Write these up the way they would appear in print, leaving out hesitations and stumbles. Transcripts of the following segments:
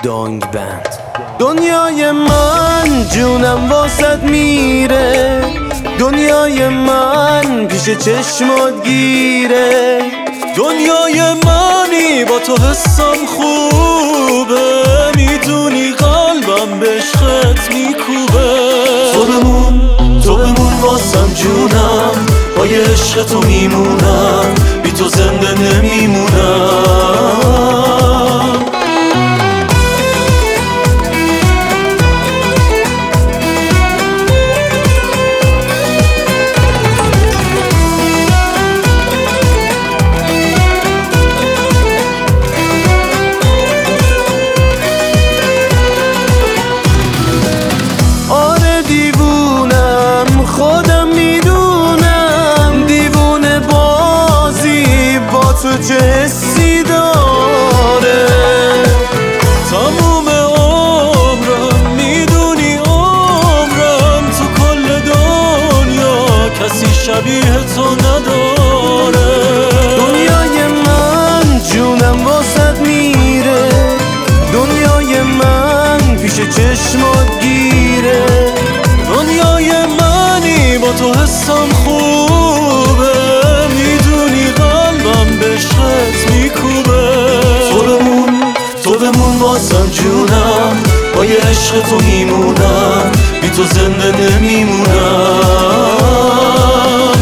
دانگ بند. دنیای من جونم واسد میره، دنیای من پیش چشمات گیره. دنیای منی با تو حسم خوبه، میدونی قلبم به عشقت میکوبه. تو بمون واسم جونم، با عشق تو میمونم، بی تو زنده نمیمونم. چه حسی داره تموم عمرم، میدونی عمرم تو کل دنیا کسی شبیه تو نداره. دنیای من جونم واسد میره، دنیای من پیش چشمات گیره. دنیای منی با تو حسم خوبه، میدونی قلبم به عشقت میکوبه. تو بمون واسم جونم، با عشق تو میمونم، بی تو زنده نمیمونم.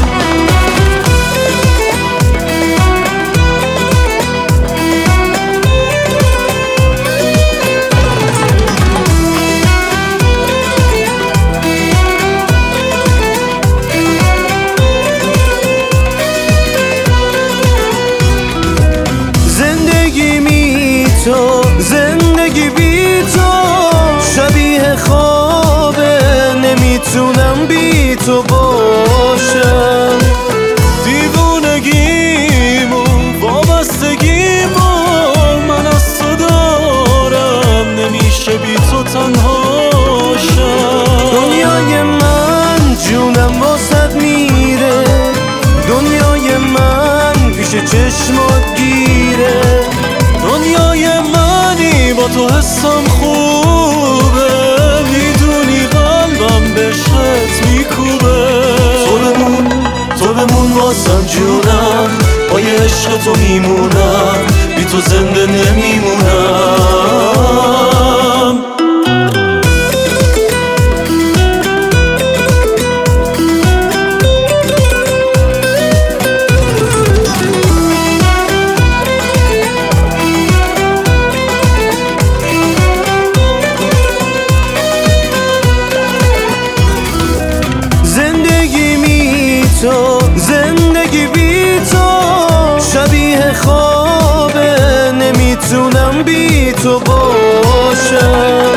زندگی بی تو شبیه خوابه، نمیتونم بی تو باشم. دیوونگیمو وابستگیمو من از تو دارم، نمیشه بی تو تنهاشم. دنیای من جونم واسد میره، دنیای من پیش چشمات گیره. دنیای منی با تو حسم خوبه، میدونی قلبم به عشقت میکوبه. تو بمون واسم جونم، با عشق تو میمونم، بی تو زنده نمیمونم. زندگی بی تو شبیه خوابه، نمیتونم بی تو باشم.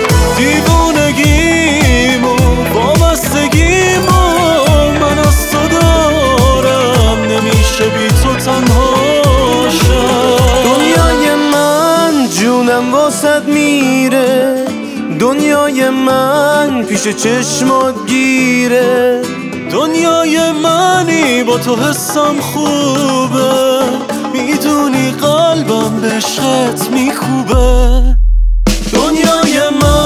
دیوونگیمو وابستگیمو من از تو دارم، نمیشه بی تو تنهاشم. دنیای من جونم واسد میره، دنیای من پیش چشمات گیره. دنیای منی با تو حسم خوبه، میدونی قلبم به عشقت میکوبه. دنیای من